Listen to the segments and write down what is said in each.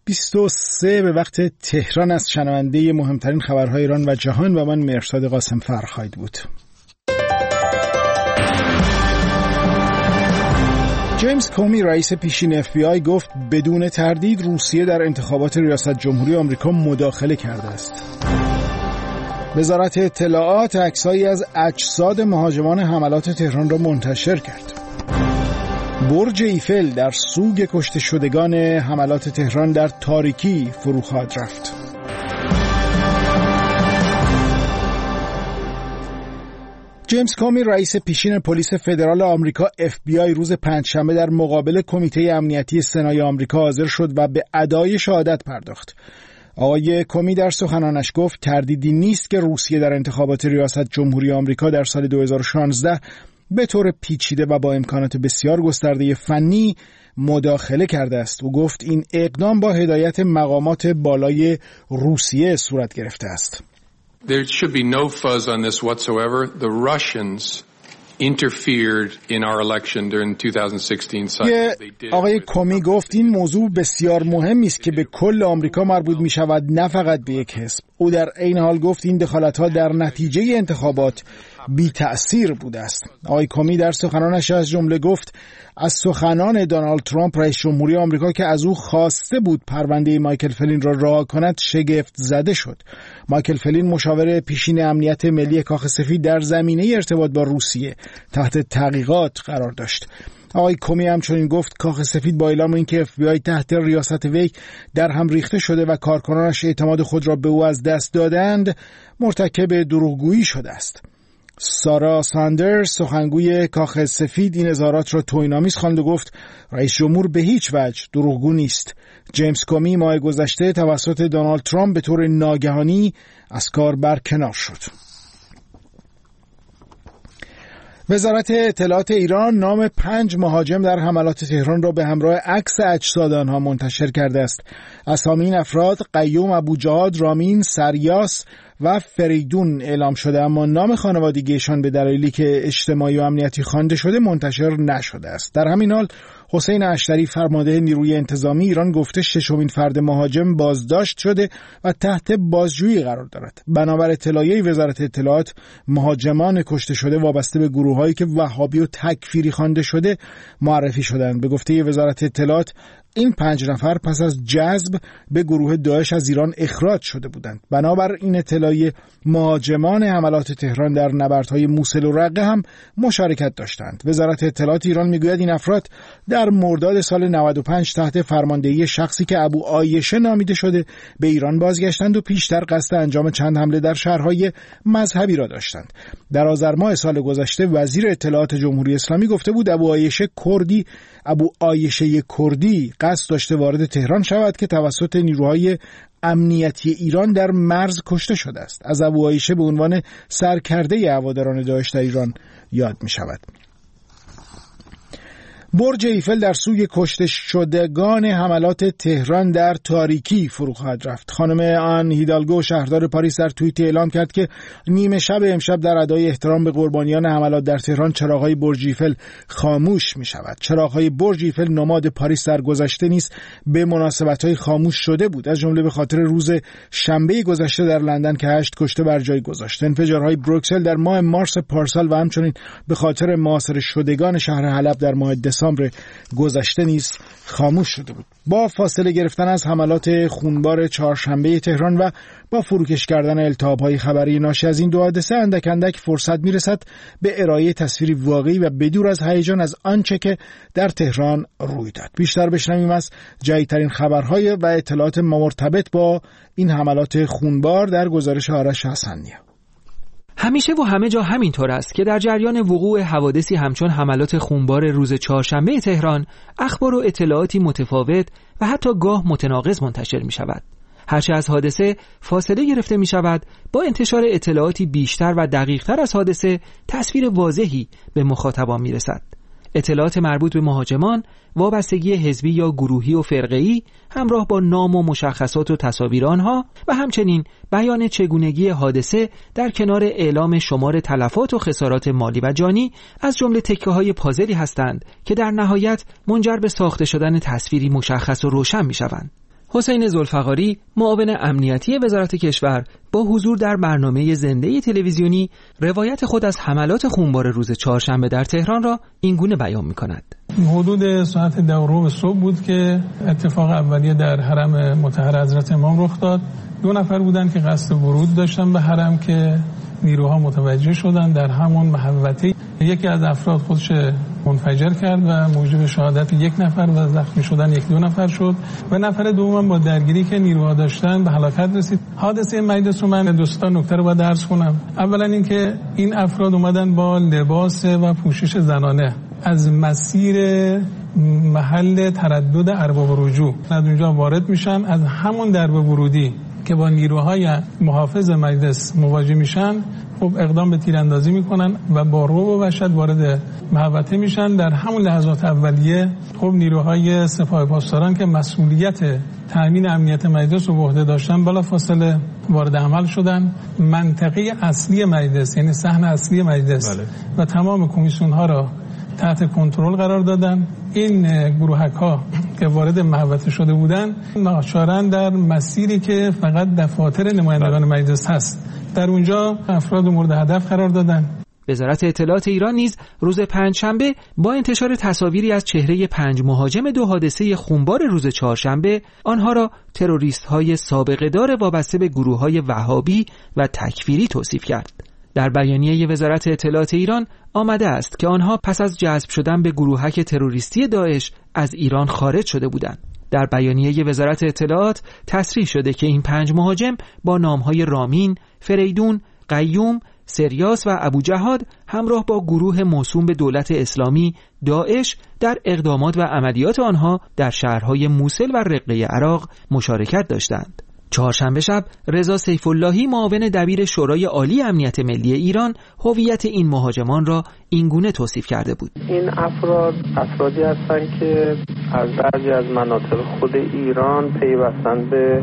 7:23 به وقت تهران از شنونده مهمترین خبرهای ایران و جهان و من مرشاد قاسم فرخاید بود. جیمز کومی رئیس پیشین FBI گفت بدون تردید روسیه در انتخابات ریاست جمهوری آمریکا مداخله کرده است. وزارت اطلاعات عکسایی از اجساد مهاجمان حملات تهران را منتشر کرد. برج ایفل در سوگ کشته شدگان حملات تهران در تاریکی فرو خواهد رفت. جیمز کومی رئیس پیشین پلیس فدرال آمریکا FBI روز پنجشنبه در مقابل کمیته امنیتی سنای آمریکا حاضر شد و به ادای شهادت پرداخت. آقای کومی در سخنانش گفت تردیدی نیست که روسیه در انتخابات ریاست جمهوری آمریکا در سال 2016 به طور پیچیده و با امکانات بسیار گسترده فنی مداخله کرده است. او گفت این اقدام با هدایت مقامات بالای روسیه صورت گرفته است. There should be no fuzz on this whatsoever. The Russians interfered in our election during 2016 cycle. آقای کومی گفت این موضوع بسیار مهمی است که به کل آمریکا مربوط می شود، نه فقط به یک حزب. او در این حال گفت این دخالت‌ها در نتیجه انتخابات بی تأثیر بوده است. آقای کومی در سخنانش از جمله گفت از سخنان دونالد ترامپ رئیس جمهوری آمریکا که از او خواسته بود پرونده مایکل فلین را رها کند شگفت زده شد. مایکل فلین مشاور پیشین امنیت ملی کاخ سفید در زمینه ارتباط با روسیه تحت تحقیقات قرار داشت. آقای کومی همچنین گفت کاخ سفید با اعلام اینکه FBI تحت ریاست وی در هم ریخته شده و کارکنانش اعتماد خود را به او از دست دادند مرتکب دروغگویی شده است. سارا ساندرز سخنگوی کاخ سفید این اظهارات را توهین‌آمیز خواند و گفت رئیس جمهور به هیچ وجه دروغگو نیست. جیمز کومی ماه گذشته توسط دونالد ترامپ به طور ناگهانی از کار برکنار شد. وزارت اطلاعات ایران نام 5 مهاجم در حملات تهران را به همراه عکس اجساد آنها منتشر کرده است. اسامی این افراد قیوم ابوجهاد، رامین، سریاس و فریدون اعلام شده، اما نام خانوادگیشان به دلایلی که اجتماعی و امنیتی خوانده شده منتشر نشده است. در همین حال حسین اشتری فرمانده نیروی انتظامی ایران گفته ششمین فرد مهاجم بازداشت شده و تحت بازجویی قرار دارد. بنابر اطلاعیه وزارت اطلاعات مهاجمان کشته شده وابسته به گروه‌هایی که وهابی و تکفیری خوانده شده معرفی شدند. به گفته وزارت اطلاعات این 5 نفر پس از جذب به گروه داعش از ایران اخراج شده بودند. بنابر این اطلاعیه مهاجمان حملات تهران در نبردهای موصل و رقه هم مشارکت داشتند. وزارت اطلاعات ایران میگوید این افراد در مرداد سال 95 تحت فرماندهی شخصی که ابو عایشه نامیده شده به ایران بازگشتند و پیشتر قصد انجام چند حمله در شهرهای مذهبی را داشتند. در آذر ماه سال گذشته وزیر اطلاعات جمهوری اسلامی گفته بود ابو عایشه کردی قصد داشته وارد تهران شود که توسط نیروهای امنیتی ایران در مرز کشته شده است. از ابو عایشه به عنوان سرکرده هواداران داعش در ایران یاد می شود. برج ایفل در سوی کشته شدگان حملات تهران در تاریکی فرو خواهد رفت. خانم آن هیدالگو شهردار پاریس در توییت اعلام کرد که نیمه شب امشب در ادای احترام به قربانیان حملات در تهران چراغ‌های برج ایفل خاموش می شود. چراغ‌های برج ایفل نماد پاریس در گذشته نیز به مناسبت‌های خاموش شده بود، از جمله به خاطر روز شنبه گذشته در لندن که 8 کشته بر جای گذاشت. انفجارهای بروکسل در ماه مارس پارسال و همچنین به خاطر محاصره شدگان شهر حلب در ماه دسامبر گذشته نیز خاموش شده بود. با فاصله گرفتن از حملات خونبار چهارشنبه تهران و با فروکش کردن التهاب‌های خبری ناشی از این دو حادثه اندک اندک فرصت میرسد به ارائه تصویری واقعی و بدور از هیجان از آنچه که در تهران روی داد. بیشتر بشنویم از جدیدترین خبرهای و اطلاعات مرتبط با این حملات خونبار در گزارش آرش حسنی. همیشه و همه جا همینطور است که در جریان وقوع حوادثی همچون حملات خونبار روز چهارشنبه تهران اخبار و اطلاعاتی متفاوت و حتی گاه متناقض منتشر می شود. هرچه از حادثه فاصله گرفته می شود، با انتشار اطلاعاتی بیشتر و دقیقتر از حادثه تصویر واضحی به مخاطبان می رسد. اطلاعات مربوط به مهاجمان، وابستگی حزبی یا گروهی و فرقه‌ای همراه با نام و مشخصات و تصاویر آنها و همچنین بیان چگونگی حادثه در کنار اعلام شمار تلفات و خسارات مالی و جانی از جمله تکه‌های پازلی هستند که در نهایت منجر به ساخته شدن تصویری مشخص و روشن می‌شوند. حسین ذوالفقاری، معاون امنیتی وزارت کشور، با حضور در برنامه زنده تلویزیونی روایت خود از حملات خونبار روز چهارشنبه در تهران را اینگونه بیان می‌کند. حدود ساعت 10 صبح بود که اتفاق اولیه در حرم مطهر حضرت امام رخ داد. 2 نفر بودن که قصد ورود داشتن به حرم که نیروها متوجه شدن. در همون محوطه یکی از افراد خودش منفجر کرد و موجب شهادت 1 نفر و زخمی شدن 1-2 نفر شد و نفر دوم با درگیری که نیروها داشتن به هلاکت رسید. حادثه مجلس رو من دوستان نکته رو باید عرض کنم. اولا اینکه این افراد اومدن با لباس و پوشش زنانه از مسیر محل تردد ارباب رجوع از اونجا وارد میشن. از همون درب ورودی که با نیروهای محافظ مجلس مواجه میشن، خب اقدام به تیراندازی میکنن و با رعب و وحشت وارد محوطه میشن. در همون لحظات اولیه خب نیروهای سپاه پاسداران که مسئولیت تامین امنیت مجلس رو به عهده داشتن بلافاصله وارد عمل شدن. منطقه اصلی مجلس، یعنی صحن اصلی مجلس و تمام کمیسیون ها را تحت کنترل قرار دادن. این گروهک‌ها که وارد محوطه شده بودن ناچارن در مسیری که فقط دفاتر نمایندگان مجلس هست در اونجا افراد مورد هدف قرار دادن. وزارت اطلاعات ایران نیز روز پنجشنبه با انتشار تصاویری از چهره 5 مهاجم 2 حادثه خونبار روز چهارشنبه آنها را تروریست‌های سابقه‌دار وابسته به گروه‌های وهابی و تکفیری توصیف کرد. در بیانیه وزارت اطلاعات ایران آمده است که آنها پس از جذب شدن به گروهک تروریستی داعش از ایران خارج شده بودند. در بیانیه وزارت اطلاعات تصریح شده که این 5 مهاجم با نامهای رامین، فریدون، قیوم، سریاس و ابوجهاد همراه با گروه موسوم به دولت اسلامی داعش در اقدامات و عملیات آنها در شهرهای موصل و رقه عراق مشارکت داشتند. چهارشنبه شب رضا سیف‌اللهی، معاون دبیر شورای عالی امنیت ملی ایران، هویت این مهاجمان را اینگونه توصیف کرده بود. این افرادی هستند که از بعضی از مناطق خود ایران پیوستن به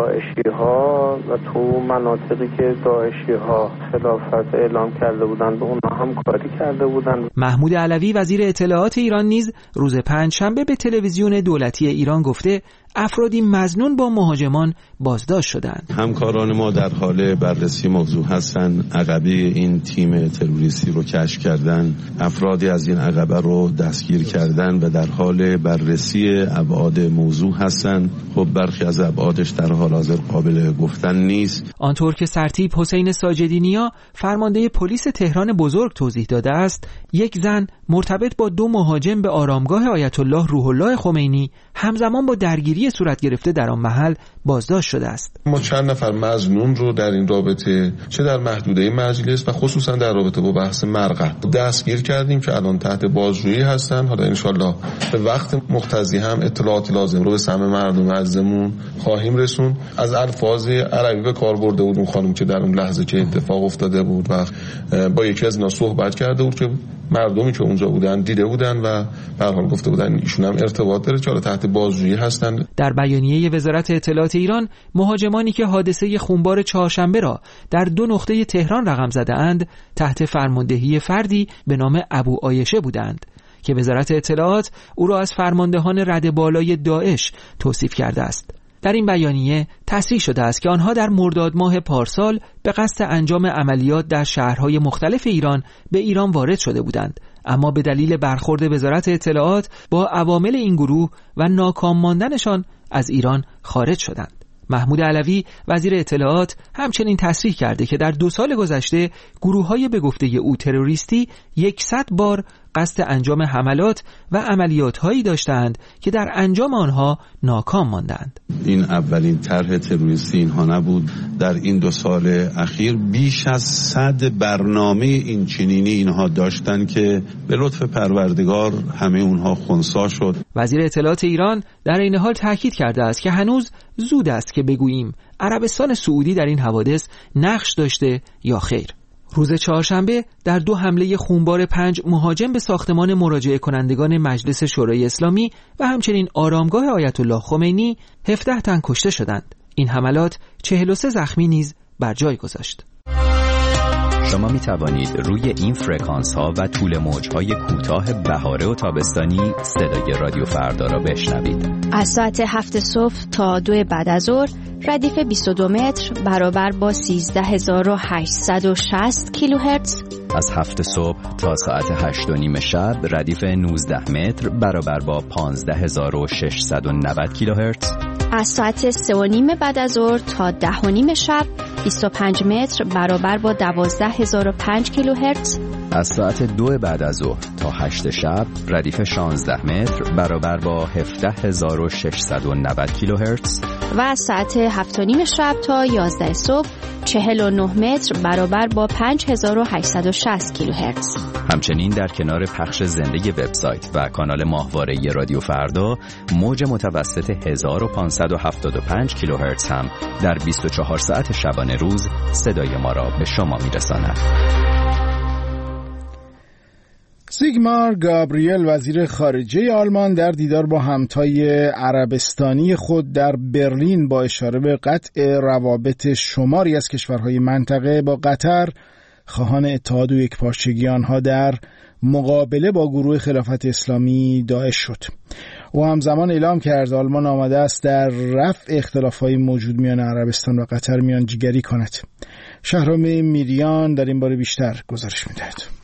داعشی‌ها و تو مناطقی که داعشی‌ها خلافت اعلام کرده بودند به اونها همکاری کرده بودند. محمود علوی، وزیر اطلاعات ایران نیز روز پنجشنبه به تلویزیون دولتی ایران گفته افرادی مظنون با مهاجمان بازداشت شدند. همکاران ما در حال بررسی موضوع هستند. عقبه این تیم تروریستی رو کشف کردن، افرادی از این عقبه رو دستگیر کردن و در حال بررسی ابعاد موضوع هستند. خب برخی از ابعادش در حال حاضر قابل گفتن نیست. آنطور که سرتیپ حسین ساجدی نیا، فرمانده پلیس تهران بزرگ توضیح داده است، یک زن مرتبط با 2 مهاجم به آرامگاه آیت الله روح الله خمینی همزمان با درگیری صورت گرفته در آن محل بازداشت شده است. ما چند نفر مظنون رو در این رابطه چه در محدوده مجلس و خصوصا در رابطه با بحث مرقه دستگیر کردیم که الان تحت بازجویی هستن. حالا انشالله به وقت مقتضی هم اطلاعات لازم رو به سمع مردم عزیزمون خواهیم رسون. از الفاظ عربی به کار برده بود اون خانم که در اون لحظه که اتفاق افتاده بود و با یکی از اینا صحبت کرده بود که مردمی که اونجا بودن دیده بودن و به هر حال گفته بودن ایشون هم ارتباط داره که تحت بازجویی هستن. در بیانیه وزارت اطلاعات ایران، مهاجمانی که حادثه خونبار چهارشنبه را در 2 نقطه تهران رقم زده اند تحت فرماندهی فردی به نام ابو عایشه بودند که وزارت اطلاعات او را از فرماندهان رده بالای داعش توصیف کرده است. در این بیانیه تصریح شده است که آنها در مرداد ماه پارسال به قصد انجام عملیات در شهرهای مختلف ایران به ایران وارد شده بودند، اما به دلیل برخورد وزارت اطلاعات با عوامل این گروه و ناکام ماندنشان از ایران خارج شدند. محمود علوی، وزیر اطلاعات، همچنین تصریح کرده که در 2 سال گذشته گروه‌های به گفته او تروریستی 100 بار قصد انجام حملات و عملیات‌هایی داشتند که در انجام آنها ناکام ماندند. این اولین طرح تروریستی اینها نبود. در این 2 سال اخیر بیش از 100 برنامه این چنینی اینها داشتن که به لطف پروردگار همه اونها خنثی شد. وزیر اطلاعات ایران در این حال تاکید کرده است که هنوز زود است که بگوییم عربستان سعودی در این حوادث نقش داشته یا خیر. روز چهارشنبه در 2 حمله خونبار 5 مهاجم به ساختمان مراجعه کنندگان مجلس شورای اسلامی و همچنین آرامگاه آیت الله خمینی 17 تن کشته شدند. این حملات 43 زخمی نیز بر جای گذاشت. شما می توانید روی این فرکانس ها و طول موج های کوتاه بهاره و تابستانی صدای رادیو فردا را بشنوید. از ساعت 7 صبح تا 2 بعد از ظهر ردیف 22 متر برابر با 13860 کیلوهرتز. از 7 صبح تا ساعت 8:30 شب ردیف 19 متر برابر با 15690 کیلوهرتز. از ساعت 3:30 بعد از ظهر تا 10:30 شب 25 متر برابر با 12005 کیلوهرتز. از ساعت 2 بعد از ظهر تا 8 شب ردیف 16 متر برابر با 17690 کیلوهرتز. و از ساعت 7:30 شب تا 11 صبح 49 متر برابر با 5860 کیلوهرتز. همچنین در کنار پخش زنده وبسایت و کانال ماهواره رادیو فردا، موج متوسط 1575 کیلوهرتز هم در 24 ساعت شبانه روز صدای ما را به شما میرساند. سیگمار گابریل وزیر خارجه آلمان در دیدار با همتای عربستانی خود در برلین با اشاره به قطع روابط شماری از کشورهای منطقه با قطر خواهان اتحاد و یکپارچگی آنها در مقابله با گروه خلافت اسلامی داعش شد. او همزمان اعلام کرد آلمان آماده است در رفع اختلاف‌های موجود میان عربستان و قطر میانجیگری کند. شهرام میریان در این باره بیشتر گزارش می‌دهد.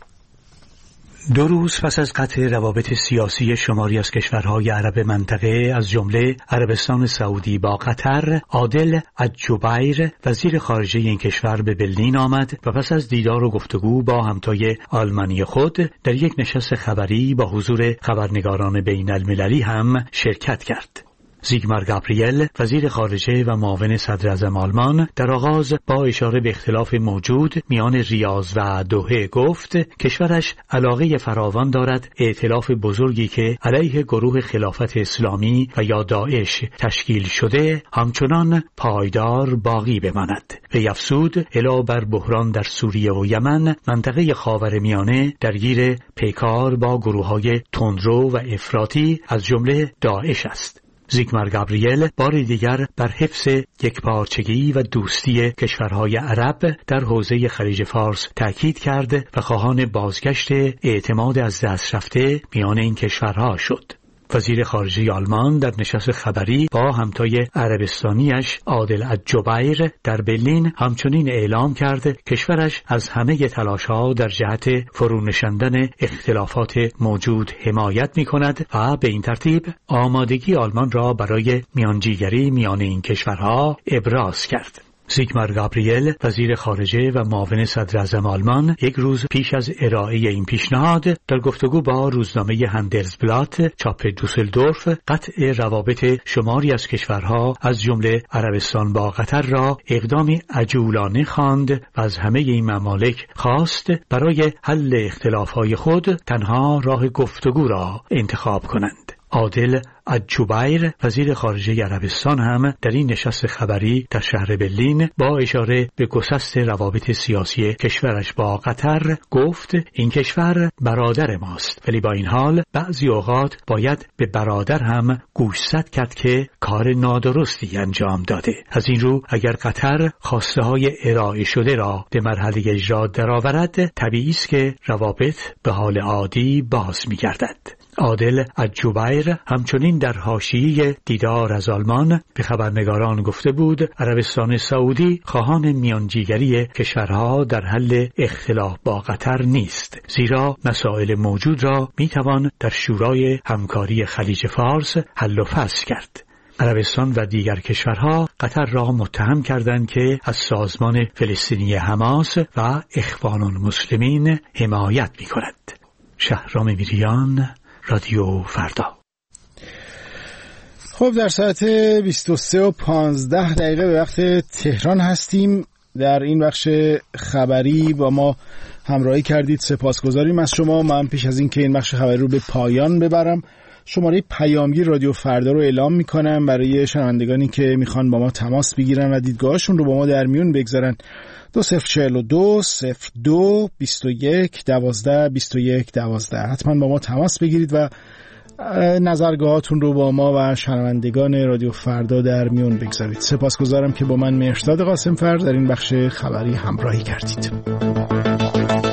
2 روز پس از قطع روابط سیاسی شماری از کشورهای عرب منطقه از جمله عربستان سعودی با قطر، عادل الجبیر وزیر خارجه این کشور به برلین آمد و پس از دیدار و گفتگو با همتای آلمانی خود در یک نشست خبری با حضور خبرنگاران بین المللی هم شرکت کرد. زیگمار گابریل وزیر خارجه و معاون صدر اعظم آلمان در آغاز با اشاره به اختلاف موجود میان ریاض و دوحه گفت کشورش علاقه فراوان دارد ائتلاف بزرگی که علیه گروه خلافت اسلامی و یا داعش تشکیل شده همچنان پایدار باقی بماند. و افزود علاوه بر بحران در سوریه و یمن، منطقه خاورمیانه درگیر پیکار با گروه‌های تندرو و افراطی از جمله داعش است. زیگمار گابریل بار دیگر بر حفظ یکپارچگی و دوستی کشورهای عرب در حوزه خلیج فارس تأکید کرد و خواهان بازگشت اعتماد از دست رفته میان این کشورها شد. وزیر خارجه آلمان در نشست خبری با همتای عربستانیش عادل الجبیر در برلین همچنین اعلام کرد کشورش از همه تلاش‌ها در جهت فرونشاندن اختلافات موجود حمایت می‌کند و به این ترتیب آمادگی آلمان را برای میانجیگری میان این کشورها ابراز کرد. زیگمار گابریل وزیر خارجه و معاون صدر اعظم آلمان یک روز پیش از ارائه این پیشنهاد در گفتگو با روزنامه هندلزبلات چاپ دوسلدورف قطع روابط شماری از کشورها از جمله عربستان با قطر را اقدامی عجولانه خواند و از همه این ممالک خواست برای حل اختلافهای خود تنها راه گفتگو را انتخاب کنند. عادل الجبیر وزیر خارجه عربستان هم در این نشست خبری در شهر برلین با اشاره به گسست روابط سیاسی کشورش با قطر گفت این کشور برادر ماست، ولی با این حال بعضی اوقات باید به برادر هم گوشزد کرد که کار نادرستی انجام داده. از این رو اگر قطر خواسته های ارائه شده را به مرحله اجرا درآورد، طبیعی است که روابط به حال عادی باز می‌گردد. عادل الجبیر همچنین در حاشیه دیدار از آلمان به خبرنگاران گفته بود عربستان سعودی خواهان میانجیگری کشورها در حل اختلاف با قطر نیست، زیرا مسائل موجود را میتوان در شورای همکاری خلیج فارس حل و فصل کرد. عربستان و دیگر کشورها قطر را متهم کردند که از سازمان فلسطینی حماس و اخوان المسلمین حمایت میکند. شهرام میریان، رادیو فردا. خب در ساعت 23:15 به وقت تهران هستیم. در این بخش خبری با ما همراهی کردید، سپاسگزاریم از شما. من پیش از این که این بخش خبری رو به پایان ببرم شماره پیامگیر رادیو فردا رو اعلام میکنم برای شنوندگانی که میخوان با ما تماس بگیرن و دیدگاهشون رو با ما در میون بگذارن. 2042 02 21 12 21 12. حتما با ما تماس بگیرید و نظرگاهاتون رو با ما و شنوندگان رادیو فردا در میون بگذارید. سپاسگزارم که با من مهرداد قاسمفر در این بخش خبری همراهی کردید.